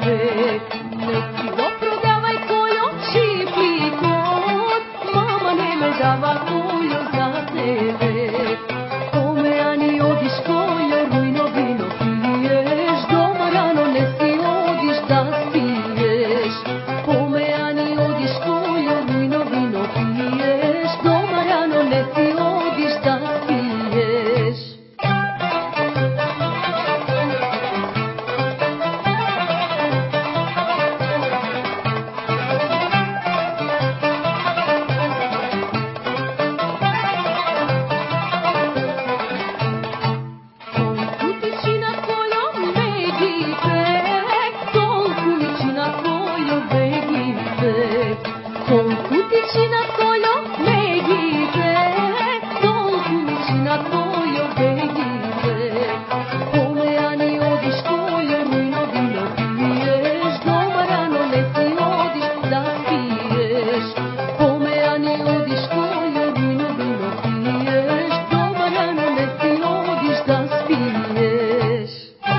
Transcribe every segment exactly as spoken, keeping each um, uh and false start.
tebe. Ne si go prodavaj kojo čiplikot, mama ne me dava kojo za tebe. Kome ani odiš kojo rujno vino piješ, doma rano ne si odiš da spiješ. Kome ani odiš kojo rujno vino piješ, doma rano ne si odiš da spiješ. Колку тичи на твојо бегите, толку мичи на твојо бегите. Коме ани одиш којо рујно вино пиеш, дома рано не си одиш да спиеш. Коме ани одиш којо рујно вино пиеш, дома рано не си одиш да спиеш.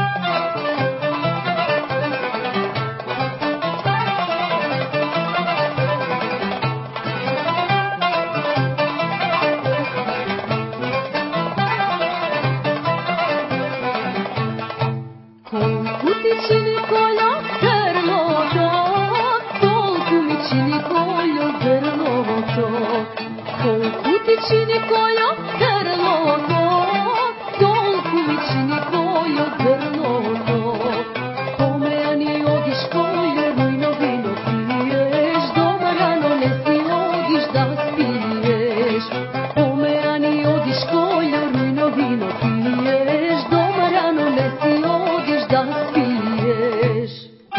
Колку ти чини кољо грлото, толку ми чини кољо грлото. Колку ти чини кољо грлото, толку ми чини кољо грлото. Коме ани одиш којо рујно вино пиеш, дома рано не си одиш да спиеш. Коме ани одиш којо рујно вино пиеш, дома рано не си одиш da spiješ.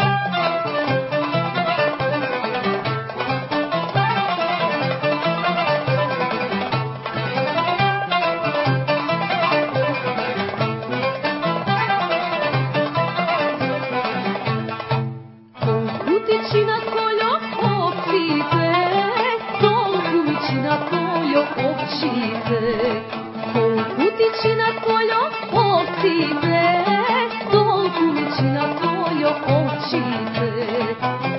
Колку тичи на твојо очите, толку мичи на твојо очите. Колку тичи на твојо очите, толку мичи на твојо очите.